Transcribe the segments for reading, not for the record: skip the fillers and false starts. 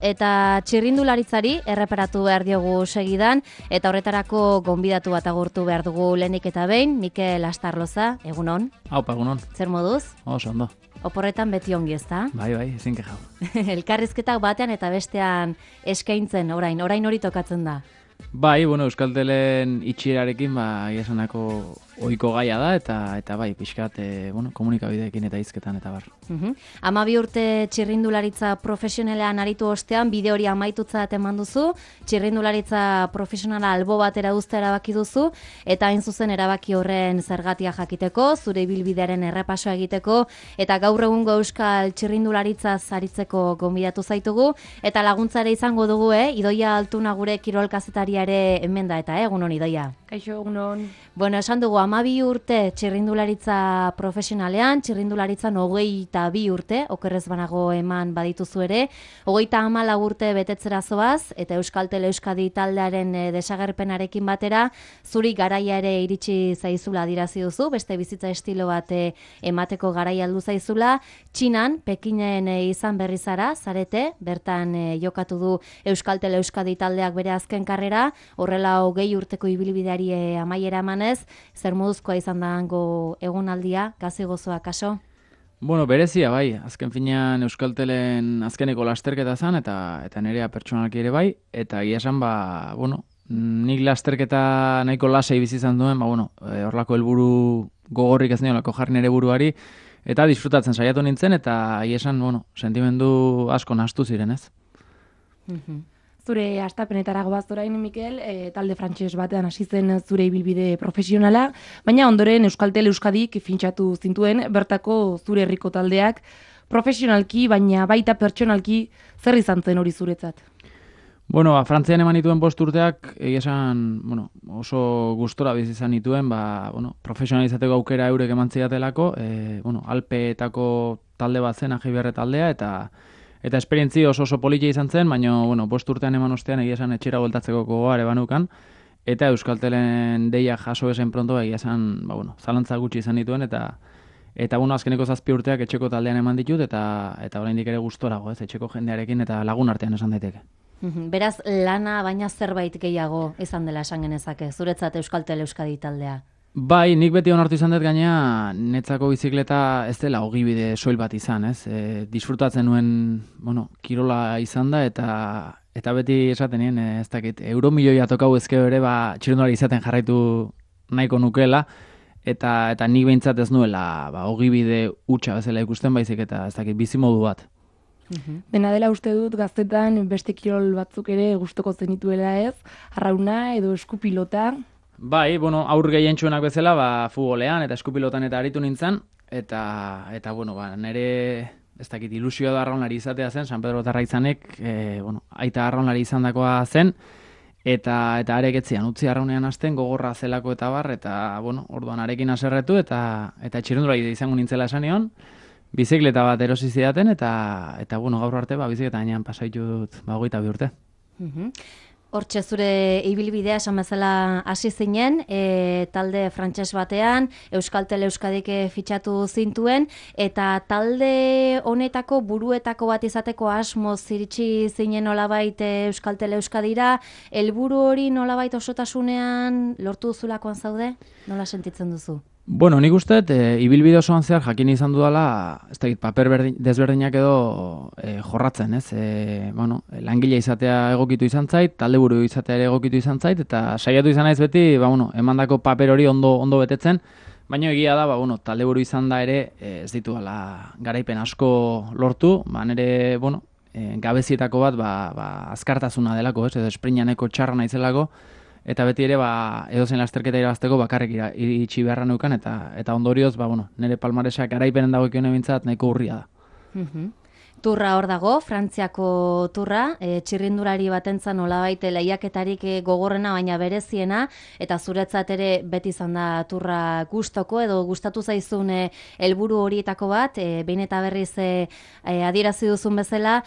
Eta txirrindularitzari erreparatu behar diogu segidan, eta horretarako gonbidatu bat agurtu behar dugu lehenik eta behin, Mikel Astarloza, egunon. Haupa, egunon. Zer moduz? Oso ondo. Oporretan beti ongi ezta? Bai, ezin kejau. Elkarrizketak batean eta bestean eskaintzen, orain hori tokatzen da. Bai, Euskaltelen itxierarekin, esanako ohiko gaia da, eta bai, pixkat, komunikabideekin eta hizketan eta bar. 12 urte txirrindularitza profesionalean aritu ostean, bide hori amaitutzat eman duzu, txirrindularitza profesionala albo batera uztea erabaki duzu, eta hain zuzen erabaki horren zergatia jakiteko, zure ibilbidearen errepasoa egiteko, eta gaur egungo euskal txirrindularitza aritzeko gonbidatu zaitugu, eta laguntzare izango dugu, Idoia Altuna gure kirolkazetariare hemen da, eta egunon Idoia. Kaixo, egunon. Bueno, esan dugu, 12 urte txirrindularitza profesionalean, txirrindularitzan 22 urte, okerrez banago eman badituzu ere, 34 urte betetzera zoaz, eta Euskaltel Euskadi taldearen desagerpenarekin batera, zuri garaia ere iritsi zaizula adirazi duzu, beste bizitza estilo bat emateko garaia aldu zaizula, Txinan, Pekinen izan berri zara, zarete, bertan jokatu du Euskaltel Euskadi taldeak bere azken karrera, horrela 20 urteko ibilbideari amaiera emanez, zer moduzkoa izan dago egunaldia, gazi gozoa kaso? Berezia bai, azken finean Euskaltelen azkeneko lasterketa zen, eta nerea pertsonalki ere bai, eta egia esan, nik lasterketa nahiko lasai bizi izan duen, horlako helburu gogorrik ez niolako jarri nere buruari, eta disfrutatzen saiatu nintzen, eta egia esan, sentimendu asko nahastu ziren ez. Zure astapenetara goaz orain, Mikel, talde frantses batean hasi zen zure ibilbide profesionala, baina ondoren Euskaltel Euskadik fintxatu zintuen, bertako zure herriko taldeak, profesionalki, baina baita pertsonalki, zer izan zen hori zuretzat? Frantzian eman dituen 5 urteak, egia esan, oso gustora bizi izan dituen, profesionalizateko aukera eurek eman zidatelako, Alpeetako talde bat zen, Ajiberre taldea, eta esperientzi oso politia izan zen, baina 5 urtean eman ostean egia esan etxera bueltatzeko gogoare banukan, eta Euskaltelen deia jaso esen pronto egia esan, zalantza gutxi izan dituen, eta azkeneko 7 urteak etxeko taldean eman ditut, eta oraindik ere gustorago, etxeko jendearekin eta lagun artean esan daiteke. Beraz, lana baina zerbait gehiago izan dela esan genezake, zuretzat Euskaltel Euskadi taldea? Bai, nik beti onartu izan dut gainea, netzako bizikleta ez dela ogibide soil bat izan, ez? Disfrutatzen nuen, kirola izan da, eta beti esaten nien, ez dakit, euromilioia tokau ezkeo ere, txirrindulari izaten jarraitu nahiko nukela, eta nik behintzat ez nuela, ogibide hutsa bezala ikusten baizik, eta ez dakit, bizimodu bat. Dena dela uste dut gaztetan beste kirol batzuk ere gustoko zenituela ez, arrauna edo eskupilota. Bai, aur gehientsuenak bezala, futbolean eta eskupilotan eta aritu nintzen, eta nire, ez dakit, ilusioa da arraunlari izatea zen, San Pedro Tarra izanek, aita arraunlari izan dakoa zen, eta areketzian, utzi arraunean hasten, gogorra zelako eta bar, eta, orduan arekin aserretu, eta txirrindulari izango nintzela esan nion, bizikleta bat erosi zidaten, eta gaur arte, bizikleta gainean pasaitu dut, 22 urte. Hortxe zure ibilbidea esan bezala hasi zinen, talde frantses batean, Euskaltel Euskadik fitxatu zintuen, eta talde honetako buruetako bat izateko asmoz iritsi zinen nolabait Euskaltel Euskadira, helburu hori nolabait osotasunean lortu duzulakoan zaude? Nola sentitzen duzu? Nik uste, ibilbide osoan zehar jakin izan dudala, ez dakit, paper desberdinak edo jorratzen, ez? Langile izatea egokitu izan zait, talde buru izatea ere egokitu izan zait, eta saiatu izan naiz beti, emandako paper hori ondo betetzen, baina egia da, talde buru izan da ere, ez ditu garaipen asko lortu, nire, gabezietako bat, azkartasuna delako, ez? Edo esprinaneko txarra naizelako, eta beti ere, edozein lasterketa irabazteko bakarrik iritsi beharra neukan, eta ondorioz, nire palmaresak garaipenen dagokion ebintzat nahiko urria da. Turra hor dago, Frantziako turra, txirrindulari batentzan nolabait lehiaketarik gogorrena baina bereziena, eta zuretzat ere beti izan da turra gustoko edo gustatu zaizun helburu horietako bat, behin eta berriz adierazi duzun bezala,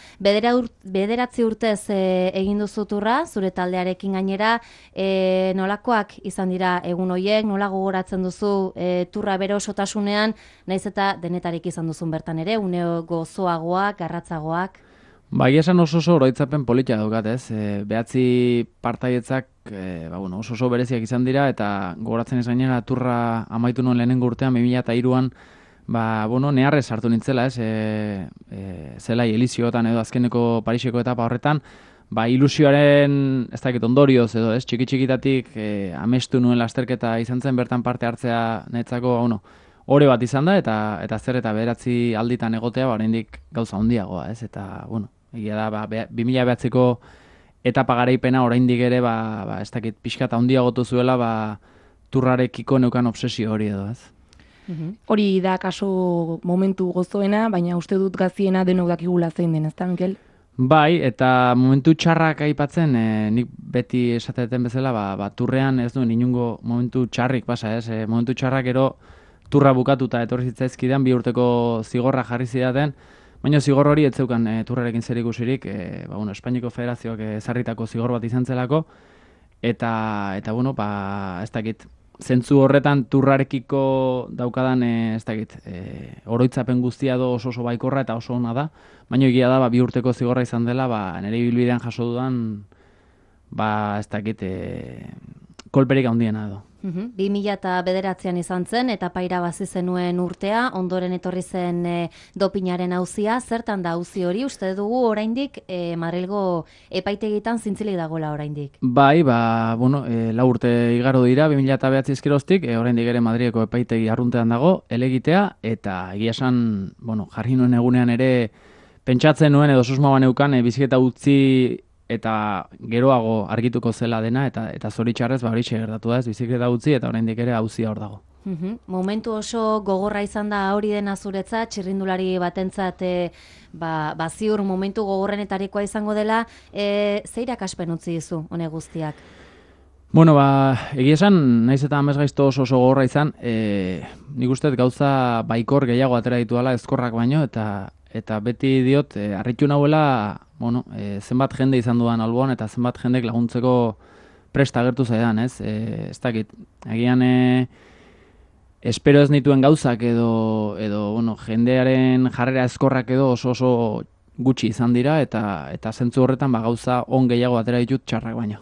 9 urtez egin duzu turra, zure taldearekin gainera, nolakoak izan dira egun horiek, nola gogoratzen duzu turra bere osotasunean, naiz eta denetarik izan duzun bertan ere, une gozoagoak, garratzagoak? Ba, egia esan oso oroitzapen politia daukat, ez? Behatzi partaidetzak oso bereziak izan dira, eta gogoratzen ez gainera turra amaitu nuen lehenengo urtean, 2003an, neharrez hartu nintzela, ez? Zelai Eliziotan edo azkeneko Pariseko etapa horretan, ilusioaren, ez dakit ondorioz edo, ez? Txiki-txikitatik amestu nuen lasterketa izan zen, bertan parte hartzea netzako, ore bat izan da, eta zer eta beratzi alditan egotea, oraindik gauza handiagoa, ez? Eta, egia da, 2009ko etapa garaipena oraindik ere, ez dakit, pixka eta handiagotu zuela, turrarekiko neukan obsesio hori edo, ez? Hori da kaso momentu gozoena, baina uste dut gaziena denok dakigula zein den, ezta, Mikel? Bai, eta momentu txarrak aipatzen, nik beti esateten bezala, turrean ez duen inungo momentu txarrik pasa, ez? Momentu txarrak ero turra bukatuta etorri zitzaizkidan 2 urteko zigorra jarri zidaten, baina zigor hori ez zeukan turrarekin zer ikusirik, Espainiako Federazioak ezarritako zigor bat izan zelako, eta ez dakit, zentzu horretan turrarekiko daukadan, ez dakit, oroitzapen guztia do oso baikorra eta oso ona da, baina egia da, 2 urteko zigorra izan dela, nire ibilbidean jaso dudan, ez dakit, kolperik handiena edo. 2009an izan zen, eta irabazi zenuen urtea, ondoren etorri zen dopinaren auzia. Zertan da auzi hori? Uste dugu oraindik Madrilgo epaitegitan zintzilik dagoela oraindik. Bai, 4 urte igaro dira, 2009 ezkeroztik, oraindik ere Madrileko epaitegi arruntean dago, elegitea, eta egia esan, jarri nuen egunean ere pentsatzen nuen edo susmoa neukan bizikleta utzi eta geroago argituko zela dena, eta zoritxarrez horixe gertatu da, ez bizikleta utzi eta oraindik ere auzia hor dago. Momentu oso gogorra izan da hori dena zuretzat, txirrindulari batentzat ziur momentu gogorrenetarikoa izango dela, ze irakaspen utzi dizu hone guztiak? Egia esan, naiz eta amesgaizto oso gogorra izan, nik uste gauza baikor gehiago atera dituala ezkorrak baino, eta beti diot, harritu nahuela, zenbat jende izan dudan alboan, eta zenbat jendek laguntzeko presta agertu zaidan, ez? Ez dakit, egian espero ez nituen gauzak edo jendearen jarrera ezkorrak edo oso gutxi izan dira, eta zentzu horretan gauza on gehiago atera ditut txarrak baino.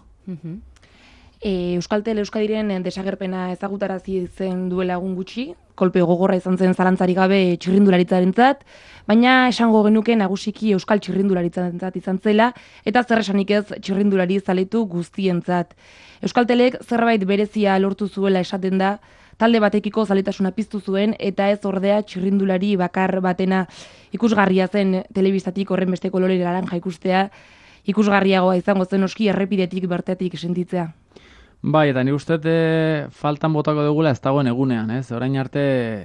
Euskaltel Euskadiren desagerpena ezagutarazi zen duela egun gutxi, kolpe gogorra izan zen zalantzarik gabe txirrindularitzarentzat, baina esango genuke nagusiki euskal txirrindularitzarentzat izan zela, eta zer esanik ez txirrindulari zaletu guztientzat. Euskaltelek zerbait berezia lortu zuela esaten da, talde batekiko zaletasuna piztu zuen, eta ez ordea txirrindulari bakar batena ikusgarria zen telebistatik horren beste kolore laranja ikustea, ikusgarriagoa izango zen oski errepidetik bertatik sentitzea. Bai, eta nik uste faltan botako dugula ez dagoen egunean, ez? Orain arte,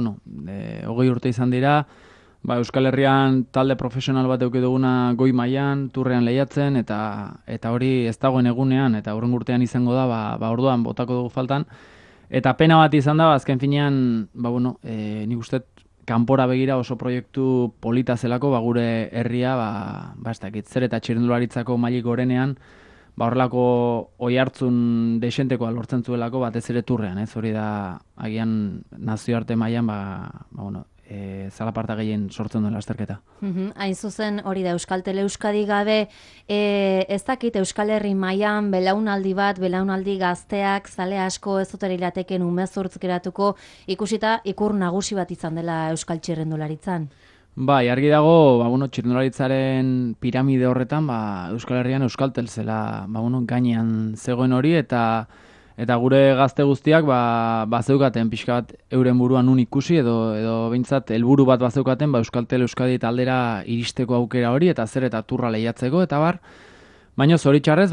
20 urte izan dira, Euskal Herrian talde profesional bat eduki duguna goi mailan, turrean lehiatzen, eta hori ez dagoen egunean, eta hurrengo urtean izango da, orduan botako dugu faltan. Eta pena bat izan da, azken finean, nik uste kanpora begira oso proiektu polita zelako, gure herria, ez dakit, zer eta txirrindularitzako mailik gorenean, horrelako oihartzun desentekoa lortzen zuelako batez ere turrean, ez? Hori da agian nazioarte mailan zalaparta gehien sortzen duen lasterketa. Hain zuzen hori da Euskaltel Euskadi gabe, ez dakit Euskal Herri mailan belaunaldi gazteak, zale asko ez dutera irateken umezurtz geratuko, ikusita ikur nagusi bat izan dela Euskal txirrindularitzan. Bai, argi dago, txirrindularitzaren piramide horretan, Euskal Herrian Euskaltel zela, gainean zegoen hori, eta gure gazte guztiak, bazeukaten pixka bat euren buruan nun ikusi, edo behintzat helburu bat bazeukaten, Euskaltel Euskadi taldera iristeko aukera hori, eta zer eta turra lehiatzeko, eta baina zoritxarrez,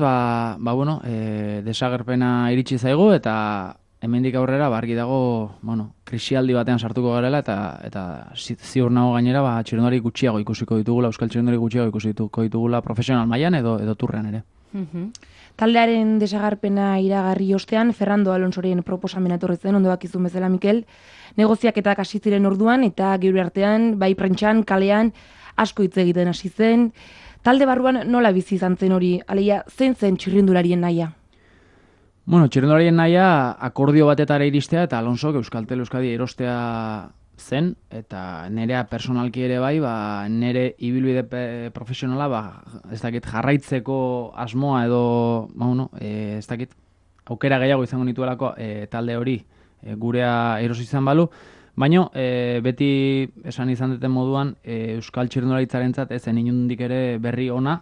desagerpena iritsi zaigu, eta hemendik aurrera, argi dago, krisialdi batean sartuko garela, eta ziur nago gainera, txirrindulari gutxiago ikusiko ditugula, euskal txirrindulari gutxiago ikusiko ditugula profesional mailan edo turrean ere. Taldearen desagarpena iragarri ostean, Fernando Alonsoren proposamena etorri zen, ondo dakizun bezala Mikel, negoziaketak hasi ziren orduan, eta geure artean, bai prentsan, kalean, asko hitz egiten hasi zen. Talde barruan nola bizi izan zen hori, aleia, zein zen txirrindularien nahia? Txirrindularien nahia akordio batetara iristea eta Alonsok Euskaltel Euskadi erostea zen, eta nerea personalki ere bai, nere ibilbide profesionala, ez dakit, jarraitzeko asmoa edo, ez dakit, aukera gehiago izango nituelako talde hori gurea erosi izan balu, baina beti esan izan duten moduan Euskal Txirrindularitzarentzat ezen inundik ere berri ona,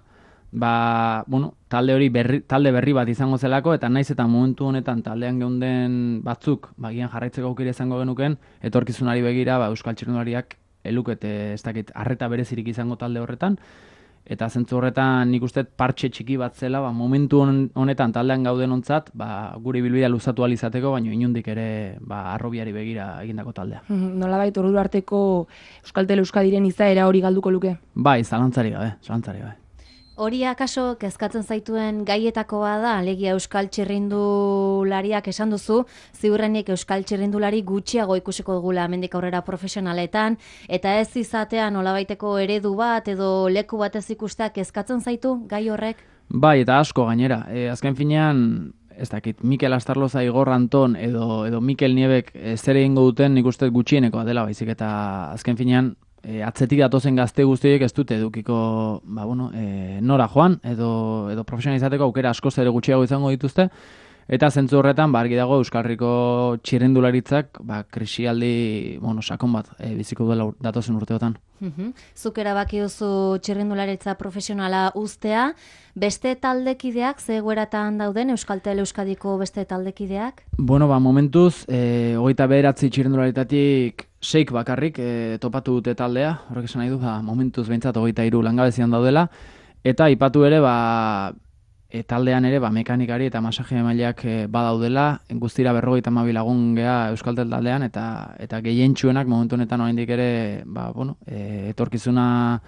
talde hori talde berri bat izango zelako, eta naiz eta momentu honetan taldean geunden batzuk, gian jarraitzeko aukera izango genuken, etorkizunari begira Euskal Txirrindulariak elukete ez dakit arreta berezirik izango talde horretan, eta zentzu horretan nik uste partxe txiki bat zela, momentu honetan taldean gauden ontzat, gure ibilbidea luzatu ahal izateko, baina inundik ere arrobiari begira egindako taldea. Nolabait ordu arteko Euskaltel Euskadiren izaera hori galduko luke? Bai, zalantzari gabe. Hori akaso kezkatzen zaituen gaietako bada, alegia Euskal Txirrindulariak esan duzu, ziurrenik Euskal Txirrindulari gutxiago ikusiko dugula hemendik aurrera profesionaletan, eta ez izatea nolabaiteko eredu bat edo leku batez ikustea kezkatzen zaitu gai horrek? Bai, eta asko gainera. Azken finean, ez dakit, Mikel Astarloza, Igor Anton edo Mikel Niebek zer egingo duten nik uste gutxienekoa dela baizik, eta azken finean atzetik datozen gazte guztiek ez dute edukiko nora joan edo profesionalizateko aukera askoz ere gutxiago izango dituzte, eta zentzu horretan argi dago Euskal Herriko txirrindularitzak krisialdi sakon bat biziko duela datozen urteotan. Zuk erabaki duzu txirrindularitza profesionala uztea, beste taldekideak ze egoeratan dauden Euskaltel Euskadiko beste taldekideak? Momentuz 29 txirrindularitatik 6 bakarrik topatu dute taldea, horrek esan nahi du, momentuz behintzat 23 langabezian daudela, eta aipatu ere taldean ere mekanikari eta masaje emaileak badaudela, guztira 52 lagun gea Euskaltel taldean, eta gehientsuenak momentu honetan oraindik ere etorkizuna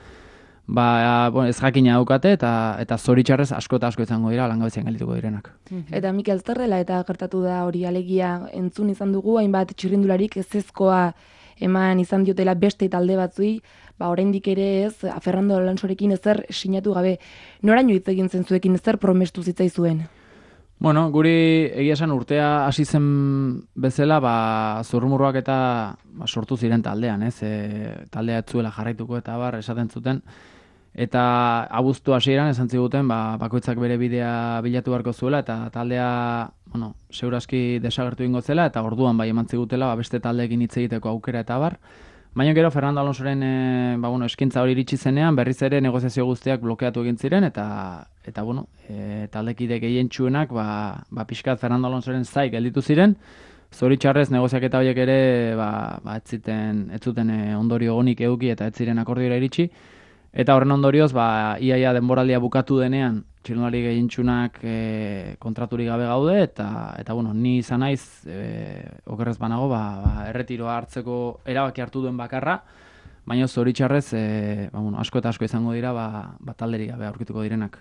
ez jakina daukate, eta zoritxarrez asko eta asko izango dira langabezian geldituko direnak. Eta Mikel Zerrela eta gertatu da hori alegia entzun izan dugu, hainbat txirrindularik ezezkoa eman izan diotela beste talde batzui, oraindik ere ez, Fernando Alonsorekin ezer sinatu gabe, noraino hitz egin zen zuekin, ezer promestu zitzaizuen? Guri egia esan urtea hasi zen bezala, zurrumurruak eta sortu ziren taldean, ez? Taldea ez zuela jarraituko eta esaten zuten. Eta abuztu hasieran esan ziguten, bakoitzak bere bidea bilatu beharko zuela, eta taldea, segurazki desagertu ingo zela, eta orduan eman zigutela, beste taldeekin hitz egiteko aukera eta bar. Baina gero Fernando Alonsoren eskintza hori iritsi zenean, berriz ere negoziazio guztiak blokeatu egin ziren, eta taldekide gehientsuenak pixkat Fernando Alonsoren zai gelditu ziren, zoritxarrez negoziaketa horiek ere ez zuten ondorio onik eduki eta ez ziren akordiora iritsi, eta horren ondorioz iaia denboraldia bukatu denean txirrindulari gehientsunak kontraturik gabe gaude, eta ni izan naiz okerrez banago erretiroa hartzeko erabaki hartu duen bakarra, baina zoritxarrez asko eta asko izango dira talderik gabe aurkituko direnak.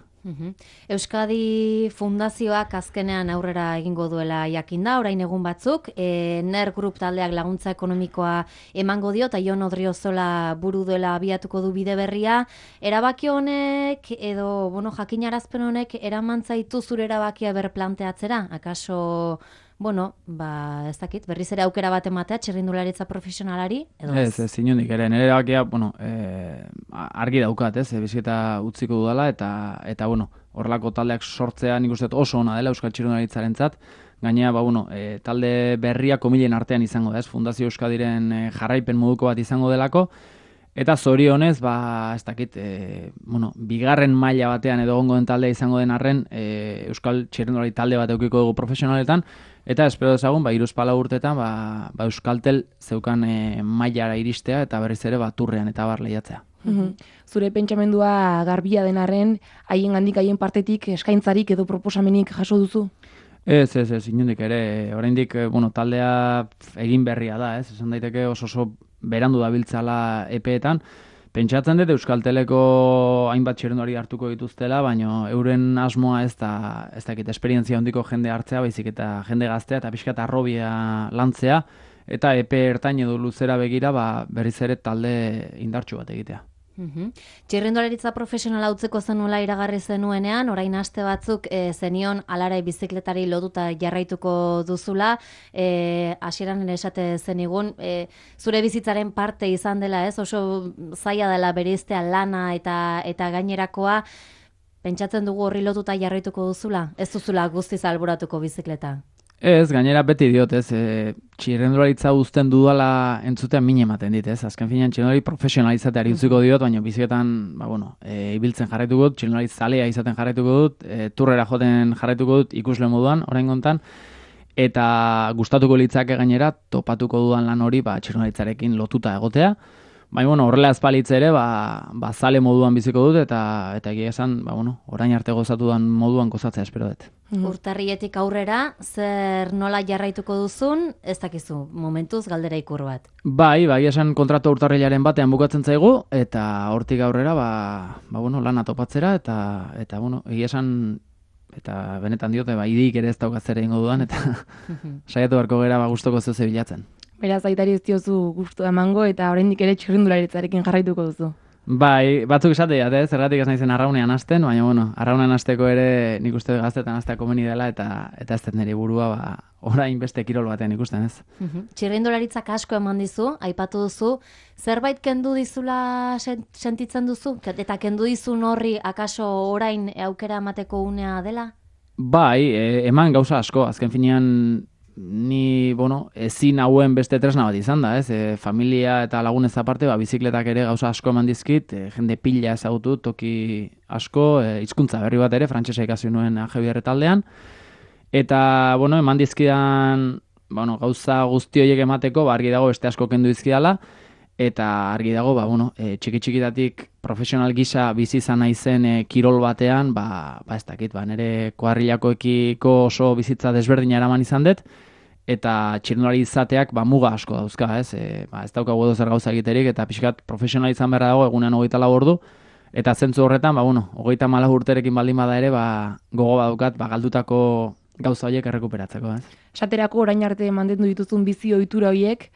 Euskadi Fundazioak azkenean aurrera egingo duela jakinda, orain egun batzuk, NER Group taldeak laguntza ekonomikoa emango dio, eta Jon Odriozola buru duela abiatuko du bide berria. Erabaki honek, edo jakinarazpen honek, eraman zaitu zure erabakia berplanteatzera? Akaso, ez dakit, berriz ere aukera bat ematea txirrindularitza profesionalari? Ez, inondik ere, nire erabakia, argi daukat, biziketa utziko dudala, eta horrelako taldeak sortzea nik uste oso ona dela Euskal Txirrindularitzarentzat. Gainera, talde berria komilen artean izango da, Fundazio Euskadiren jarraipen moduko bat izango delako, eta zorionez, ez dakit, bigarren maila batean edo egongo den taldea izango den arren, Euskal Txirrindulari talde bat eukiko dugu profesionaletan, eta espero dezagun, 3-4 urtetan, Euskaltel zeukan mailara iristea, eta berriz ere turrean eta lehiatzea. Zure pentsamendua garbia den arren, haien gandik, haien partetik eskaintzarik edo proposamenik jaso duzu? Ez, inondik ere, oraindik taldea egin berria da, esan daiteke oso berandu dabiltzala epeetan. Pentsatzen dut Euskalteleko hainbat txirrindulari hartuko dituztela, baina euren asmoa ez dakit esperientzia handiko jende hartzea, baizik eta jende gaztea eta pixkat arrobia lantzea, eta epe ertain edo luzera begira berriz ere talde indartsu bat egitea. Txirrindularitza profesionala utzeko zenuela iragarri zenuenean, orain aste batzuk zenion alare bizikletari lotuta jarraituko duzula, hasieran ere esate zenigun, zure bizitzaren parte izan dela, ez? Oso zaila dela bereiztea lana eta gainerakoa, pentsatzen dugu horri lotuta jarraituko duzula? Ez duzula guztiz alboratuko bizikleta? Ez, gainera beti diot, ez, txirrendularitza uzten dudala entzutean min ematen dit, ez, azken finean txirrendulari profesionalizateari utziko diot, baina biziketan, ibiltzen jarraituko dut, txirrendularitza zalea izaten jarraituko dut, turrera joten jarraituko dut ikusle moduan, orain gontan, eta gustatuko litzake gainera, topatuko dudan lan hori, txirrendularitzarekin lotuta egotea, baina, horrela ezpalitze ere, zale moduan biziko dut, eta egia esan, orain arte gozatudan moduan gozatzea espero dut. Urtarrietik aurrera, zer nola jarraituko duzun, ez dakizu, momentuz galdera ikur bat. Bai, esan kontratu urtarrilaren batean bukatzen zaigu, eta hortik aurrera, lana topatzera, eta egia esan, eta benetan diote, idik ere ez daukatzera ingo dudan, eta saiatu beharko gera gustoko zeuze bilatzen. Beraz, aitari ez diozu gustu emango, eta oraindik ere txirrindularitzarekin jarraituko duzu. Bai, batzuk esatea, zergatik ez naizen arraunean hasten, baina, arraunean hasteko ere nik uste gaztetan hastea komeni dela, eta ez dut nire burua, orain beste kirol batean ikusten, ez? Txirrindularitzak asko eman dizu, aipatu duzu, zerbait kendu dizula sentitzen duzu? Eta kendu dizun horri akaso orain aukera emateko unea dela? Bai, eman gauza asko, azken finean ni, ezin hauen beste tresna bat izan da, ez? Familia eta lagunez aparte, bizikletak ere gauza asko eman dizkit, jende pila ezagutu, toki asko, hizkuntza berri bat ere, frantsesa ikasi nuen AGBR taldean, eta, eman dizkidan, gauza guzti horiek emateko, argi dago beste asko kendu dizkidala, eta argi dago, txiki-txikitatik profesional gisa bizi izan naizen kirol batean, ez dakit, nire kuadrilakoekiko oso bizitza desberdina eraman izan dut, eta txirrindulari izateak muga asko dauzka, ez? Ez daukagu edo zer gauza egiterik, eta pixkat profesional izan behar dago egunean 24 ordu, eta zentzu horretan, 34 urterekin baldin bada ere, gogo badaukat, galdutako gauza horiek errekuperatzeko, ez? Esaterako orain arte mantendu dituzun bizi ohitura horiek,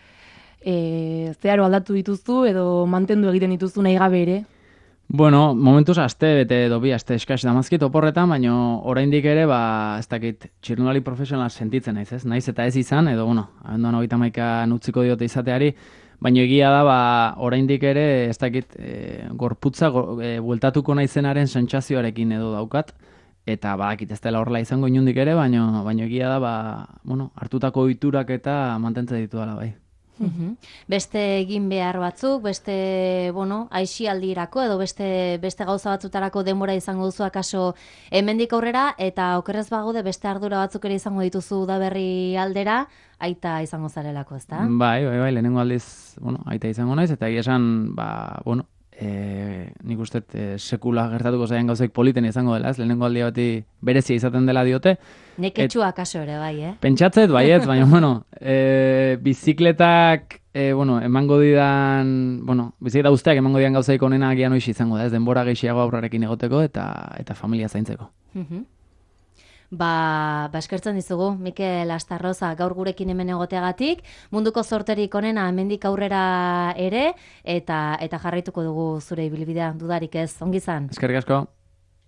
zeharo aldatu dituzu edo mantendu egiten dituzu nahi gabe ere? Momentuz aste bete edo bi aste eskaz damazkit oporretan, baina oraindik ere, ez dakit, txirrindulari profesional sentitzen naiz, ez? Naiz eta ez izan, edo, abenduan 31 utziko diote izateari, baina egia da, oraindik ere, ez dakit, gorputza bueltatuko naizenaren sentsazioarekin edo daukat, eta badakit ez dela horrela izango inundik ere, baina egia da, hartutako ohiturak eta mantentze ditu dela bai. Beste egin behar batzuk, beste, aisialdirako edo beste gauza batzutarako denbora izango duzu akaso hemendik aurrera, eta okerrez bagaude beste ardura batzuk ere izango dituzu udaberri aldera, aita izango zarelako, ezta? Bai, lehenengo aldiz, aita izango naiz, eta egia esan, nik uste sekula gertatuko zaien gauzaik politen izango dela, ez? Lehenengo aldia bati berezia izaten dela diote. Neketxua akaso ere, bai, Pentsatzet, baiet, baina, bizikletak, emango didan, bizikleta guztiak emango didan gauzaik onena agian hoiz izango da, ez? Denbora gehiago aurrarekin egoteko eta familia zaintzeko. Eskertzen dizugu, Mikel Astarroza, gaur gurekin hemen egoteagatik, munduko zorterik onena hemendik aurrera ere, eta jarraituko dugu zure ibilbidea, dudarik ez, ongi izan. Eskerrik asko.